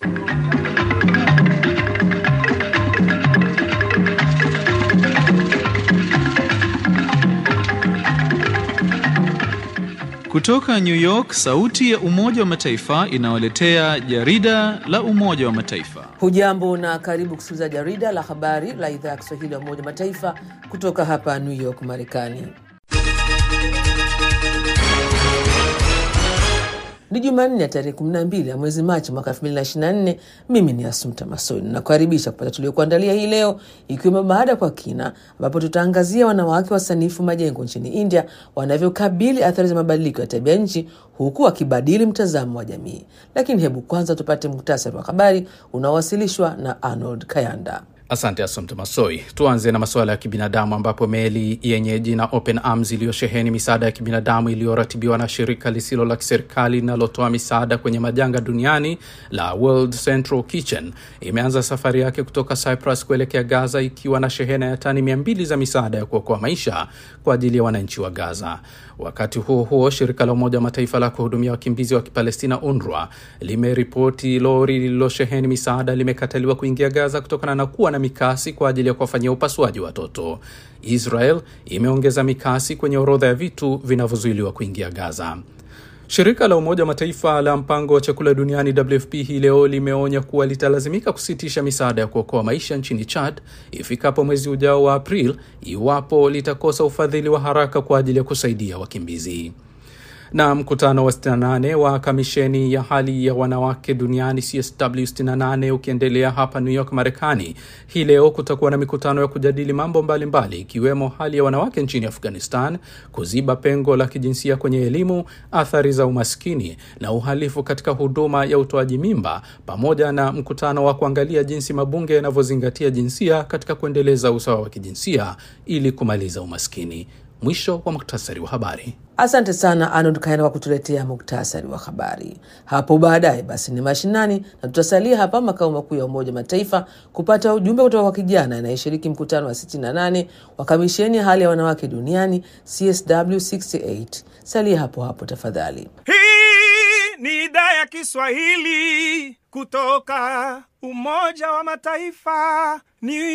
Kutoka New York, sauti ya Umoja wa Mataifa inawaletea jarida la Umoja wa Mataifa. Hujambo na karibu kusikiliza jarida la habari la idhaa ya Kiswahili ya Umoja wa Mataifa kutoka hapa New York, Marekani. Ni Jumanne ya tarehe 12 ya mwezi Machi mwaka 2024. Mimi ni Asumta Masoi na kukaribisha kupata tuliokuandalia hii leo, ikiwemo baada kwa kina ambapo tutaangazia wanawake wasanifu majengo nchini India wanavyokabili athari za mabadiliko ya tabia nchi huku wakibadili mtazamo wa jamii. Lakini hebu kwanza tupate muhtasari wa habari unaowasilishwa na Arnold Kayanda. Asante Asumta Masoi. Tuanze na masuala ya kibinadamu ambapo meli yenye jina Open Arms iliyosheheni misaada ya kibinadamu iliyoratibiwa na shirika lisilo la kiserikali linalotoa misaada kwenye majanga duniani la World Central Kitchen imeanza safari yake kutoka Cyprus kuelekea Gaza ikiwa na shehena ya tani 200 za misaada ya kuokoa maisha kwa ajili ya wananchi wa Gaza. Wakati huo shirika la Umoja wa Mataifa la kuhudumia wakimbizi wa Kipalestina UNRWA limeripoti lori lililosheheni misaada limekataliwa kuingia Gaza kutokana na kuwa na mikasi kwa ajili ya kuwafanyia upasuaji watoto. Israel imeongeza mikasi kwenye orodha ya vitu vinavyozuiliwa kuingia Gaza. Shirika la Umoja wa Mataifa la mpango wa chakula duniani WFP hii leo limeonya kuwa litalazimika kusitisha misaada ya kuokoa maisha nchini Chad ifikapo mwezi ujao wa April iwapo litakosa ufadhili wa haraka kwa ajili ya kusaidia wakimbizi. Na mkutano wa 68 wa kamisheni ya hali ya wanawake duniani CSW68 ukiendelea hapa New York, Marekani. Hii leo kutakuwa na mikutano ya kujadili mambo mbalimbali ikiwemo hali ya wanawake nchini Afghanistan, kuziba pengo la kijinsia kwenye elimu, athari za umaskini na uhalifu katika huduma ya utoaji mimba, pamoja na mkutano wa kuangalia jinsi mabunge yanavyozingatia jinsia katika kuendeleza usawa wa kijinsia ili kumaliza umaskini. Mwisho wa muktasari wa habari. Asante sana Arnold Kayanda kwa kutuletea muktasari wa habari. Hapo baadaye basi ni mashinani na tutasalia hapa makao makuu ya Umoja wa Mataifa kupata ujumbe kutoka kwa kijana anayeshiriki mkutano wa 68 wa kamisheni ya hali ya wanawake duniani CSW68. Salia hapo tafadhali. Hii ni idhaa ya Kiswahili kutoka Umoja wa Mataifa, New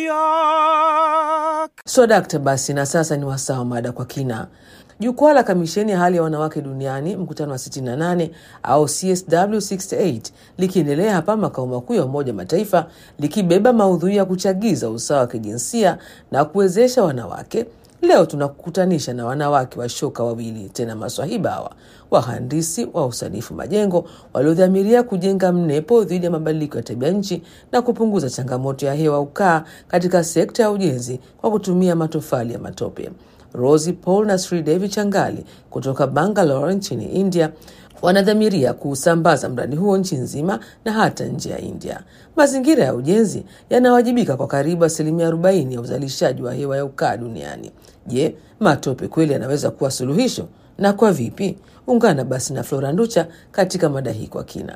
York. Dakta basi na sasa ni wasaa wa mada kwa kina. Jukwaa la kamisheni ya hali ya wanawake duniani mkutano wa 68 au CSW68 likiendelea hapa makao makuu ya Umoja wa Mataifa likibeba maudhui ya kuchagiza usawa wa kijinsia na kuwezesha wanawake. Leo tunakutanisha na wanawake wa shoka wawili tena maswahiba hawa, wahandisi wa usanifu majengo waliodhamiria kujenga mnepo dhidi ya mabadiliko ya tabia nchi na kupunguza changamoto ya hewa ukaa katika sekta ya ujenzi kwa kutumia matofali ya matope. Rosie Paul na Sridevi Changali kutoka Bangalore nchini India wanadhamiria kusambaza mradi huo nchi nzima na hata nje ya India. Mazingira ya ujenzi yanawajibika kwa karibu 40% ya uzalishaji wa hewa ya ukaa duniani. Je, matope kweli yanaweza kuwa suluhisho na kwa vipi? Ungana basi na Flora Nducha katika mada hii kwa kina.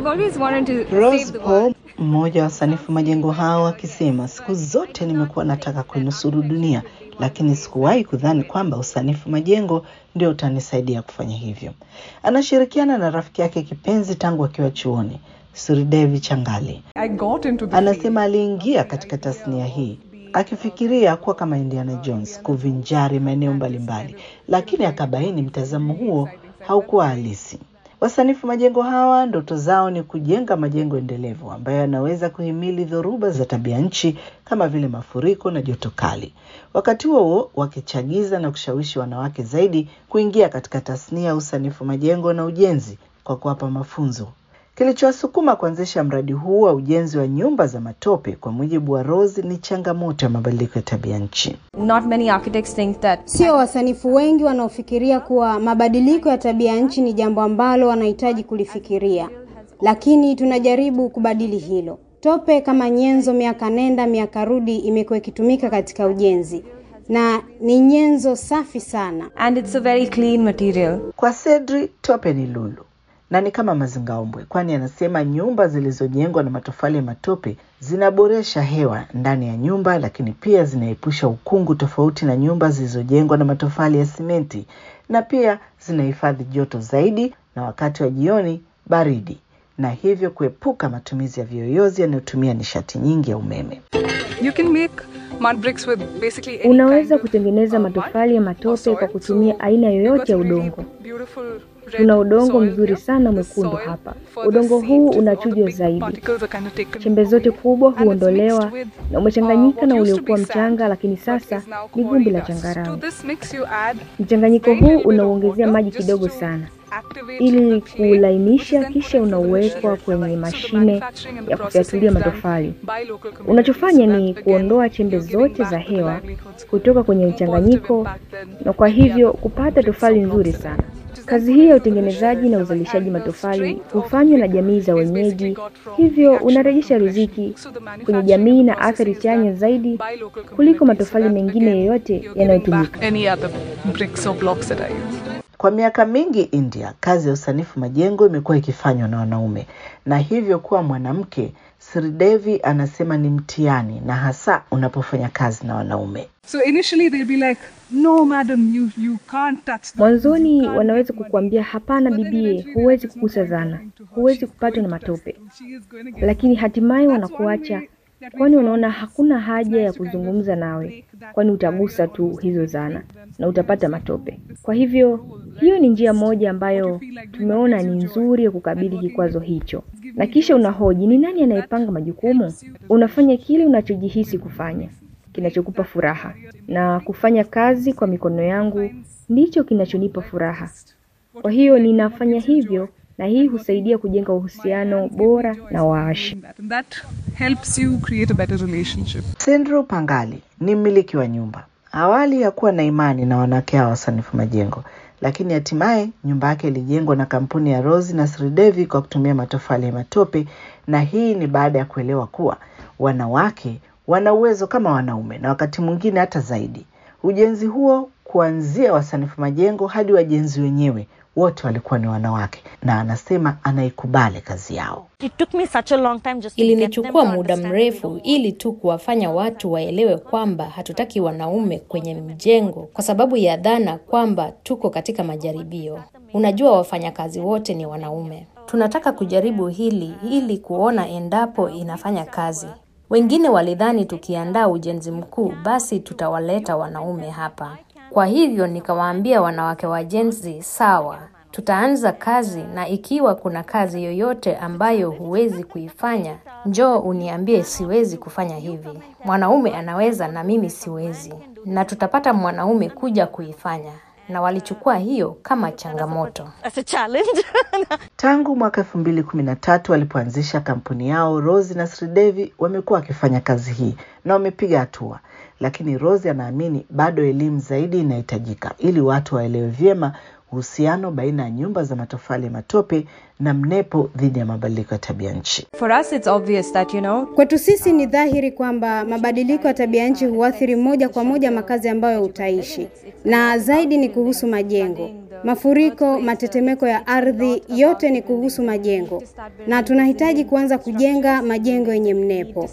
Rose Paul, mmoja wa sanifu majengo hao, akisema siku zote nimekuwa nataka kuinusuru dunia, lakini sikuwahi kudhani kwamba usanifu majengo ndio utanisaidia kufanya hivyo. Anashirikiana na rafiki yake kipenzi tangu akiwa chuoni, Sridevi Changali. Anasema aliingia katika tasnia hii akifikiria kuwa kama Indiana Jones kuvinjari maeneo mbalimbali, lakini akabaini mtazamo huo haukuwa halisi. Wasanifu majengo hawa ndoto zao ni kujenga majengo endelevu ambayo yanaweza kuhimili dhoruba za tabia nchi kama vile mafuriko na joto kali. Wakati huo wakichagiza na kushawishi wanawake zaidi kuingia katika tasnia ya usanifu majengo na ujenzi kwa kuwapa mafunzo. Kilichowasukuma kuanzisha mradi huu wa ujenzi wa nyumba za matope, kwa mujibu wa Rose, ni changamoto ya mabadiliko ya tabia nchi. Sio wasanifu wengi wanaofikiria kuwa mabadiliko ya tabia nchi ni jambo ambalo wanahitaji kulifikiria, lakini tunajaribu kubadili hilo. Tope kama nyenzo miaka nenda miaka rudi imekuwa ikitumika katika ujenzi na ni nyenzo safi sana, and it's a very clean material. Kwa Cedri, tope ni lulu na ni kama mazingaombwe, kwani anasema nyumba zilizojengwa na matofali ya matope zinaboresha hewa ndani ya nyumba, lakini pia zinaepusha ukungu tofauti na nyumba zilizojengwa na matofali ya simenti, na pia zinahifadhi joto zaidi na wakati wa jioni baridi. na hivyo kuepuka matumizi ya viyoyozi yanayotumia nishati nyingi ya umeme. You can make mud bricks with basically any Unaweza kutengeneza matofali ya matope kwa kutumia aina yoyote ya udongo. Tuna udongo mzuri sana mwekundu hapa. Udongo huu unachujwa zaidi. Chembe zote kubwa huondolewa na umechanganyika na uliokuwa mchanga, lakini sasa ni vumbi la changarawe. Mchanganyiko huu unaongezea maji kidogo sana ili kulainisha, kisha unawekwa kwenye mashine ya kufyatulia matofali. Unachofanya ni kuondoa chembe zote za hewa kutoka kwenye mchanganyiko, na kwa hivyo kupata tofali nzuri sana. Kazi hii ya utengenezaji na uzalishaji matofali hufanywa na jamii za wenyeji, hivyo unarejesha riziki kwenye jamii na athari chanya zaidi kuliko matofali mengine yoyote yanayotumika. Kwa miaka mingi India, kazi ya usanifu majengo imekuwa ikifanywa na wanaume, na hivyo kuwa mwanamke, Sridevi anasema ni mtihani, na hasa unapofanya kazi na wanaume. So initially they'll be like, no madam, you can't touch them. Mwanzoni wanaweza kukuambia hapana bibie, huwezi kugusa zana, huwezi kupatwa na matope. Lakini hatimaye wanakuacha, kwani unaona hakuna haja ya kuzungumza nawe, kwani utagusa tu hizo zana na utapata matope. Kwa hivyo hiyo ni njia moja ambayo tumeona ni nzuri ya kukabili kikwazo hicho. Na kisha unahoji ni nani anayepanga majukumu? Unafanya kile unachojihisi kufanya, kinachokupa furaha, na kufanya kazi kwa mikono yangu ndicho kinachonipa furaha. Kwa hiyo ninafanya hivyo, na hii husaidia kujenga uhusiano bora na waashi. That helps you create a better relationship. Sindhu Pangali ni mmiliki wa nyumba. Awali hakuwa na imani na wanawake hao wasanifu majengo, lakini hatimaye nyumba yake ilijengwa na kampuni ya Rose na Sridevi kwa kutumia matofali ya matope, na hii ni baada ya kuelewa kuwa wanawake wana uwezo kama wanaume, na wakati mwingine hata zaidi. Ujenzi huo, kuanzia wasanifu majengo hadi wajenzi wenyewe, wote walikuwa ni wanawake, na anasema anaikubali kazi yao. Ilinichukua muda mrefu ili tu kuwafanya watu waelewe kwamba hatutaki wanaume kwenye mjengo kwa sababu ya dhana kwamba tuko katika majaribio. Unajua wafanyakazi wote ni wanaume. Tunataka kujaribu hili ili kuona endapo inafanya kazi. Wengine walidhani tukiandaa ujenzi mkuu basi tutawaleta wanaume hapa. Kwa hivyo nikawaambia wanawake wajenzi, sawa, tutaanza kazi, na ikiwa kuna kazi yoyote ambayo huwezi kuifanya, njoo uniambie siwezi kufanya hivi. Mwanaume anaweza na mimi siwezi, na tutapata mwanaume kuja kuifanya. Na walichukua hiyo kama changamoto. Tangu mwaka 2013 walipoanzisha kampuni yao, Rose na Sridevi wamekuwa wakifanya kazi hii na wamepiga hatua. Lakini Rose anaamini bado elimu zaidi inahitajika ili watu waelewe vyema uhusiano baina ya nyumba za matofali ya matope na mnepo dhidi ya mabadiliko ya tabia nchi. For us it's obvious that kwetu sisi ni dhahiri kwamba mabadiliko ya tabia nchi huathiri moja kwa moja makazi ambayo utaishi, na zaidi ni kuhusu majengo. Mafuriko, matetemeko ya ardhi, yote ni kuhusu majengo, na tunahitaji kuanza kujenga majengo yenye mnepo.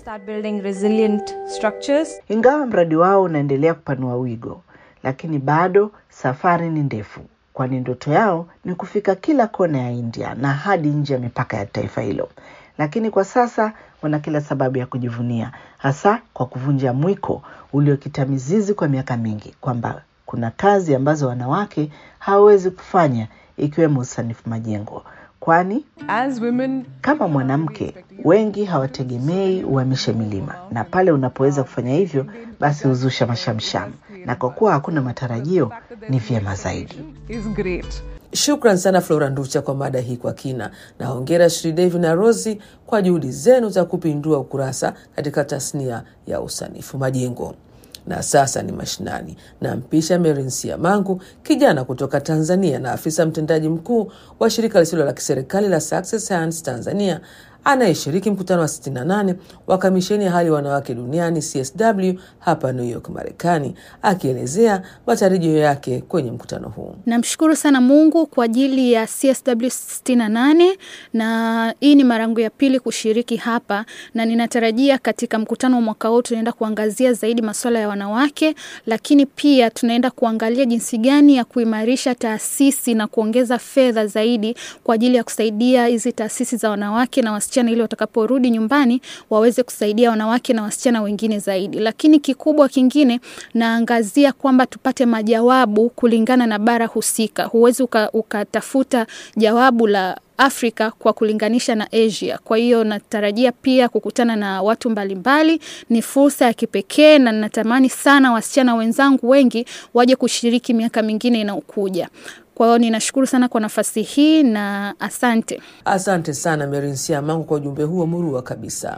Ingawa mradi wao unaendelea kupanua wigo, lakini bado safari ni ndefu, kwani ndoto yao ni kufika kila kona ya India na hadi nje ya mipaka ya taifa hilo. Lakini kwa sasa wana kila sababu ya kujivunia, hasa kwa kuvunja mwiko uliokita mizizi kwa miaka mingi, kwamba kuna kazi ambazo wanawake hawawezi kufanya, ikiwemo usanifu majengo. Kwani kama mwanamke, wengi hawategemei uhamishe milima, na pale unapoweza kufanya hivyo basi huzusha mashamsham, na kwa kuwa hakuna matarajio ni vyema zaidi. Shukran sana Flora Nducha kwa mada hii kwa kina, na hongera Sridevi na Rosi kwa juhudi zenu za kupindua ukurasa katika tasnia ya usanifu majengo. Na sasa ni mashinani, na mpisha Merensia Mangu, kijana kutoka Tanzania na afisa mtendaji mkuu wa shirika lisilo la kiserikali la Success Hands Tanzania, anayeshiriki mkutano wa 68 wa kamisheni ya hali ya wanawake duniani CSW hapa New York, Marekani, akielezea matarajio yake kwenye mkutano huu. Namshukuru sana Mungu kwa ajili ya CSW 68, na hii ni mara yangu ya pili kushiriki hapa, na ninatarajia katika mkutano wa mwaka huu tunaenda kuangazia zaidi masuala ya wanawake, lakini pia tunaenda kuangalia jinsi gani ya kuimarisha taasisi na kuongeza fedha zaidi kwa ajili ya kusaidia hizi taasisi za wanawake na wasichana ili watakaporudi nyumbani waweze kusaidia wanawake na wasichana wengine zaidi. Lakini kikubwa kingine naangazia kwamba tupate majawabu kulingana na bara husika. Huwezi ukatafuta jawabu la Afrika kwa kulinganisha na Asia. Kwa hiyo natarajia pia kukutana na watu mbalimbali. Ni fursa ya kipekee na natamani sana wasichana wenzangu wengi waje kushiriki miaka mingine inayokuja. Kwa hiyo ninashukuru sana kwa nafasi hii na asante. Asante sana Mary Siamangu kwa ujumbe huo murua kabisa.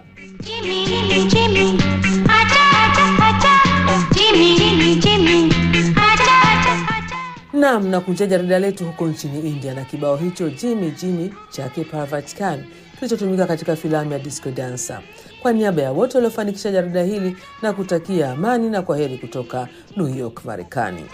Naam, na kunja jarida letu huko nchini India na kibao hicho Jimmy Jimmy chake Parvat Khan kilichotumika katika filamu ya Disco Dancer. Kwa niaba ya wote waliofanikisha jarida hili na kutakia amani na kwaheri kutoka New York, Marekani.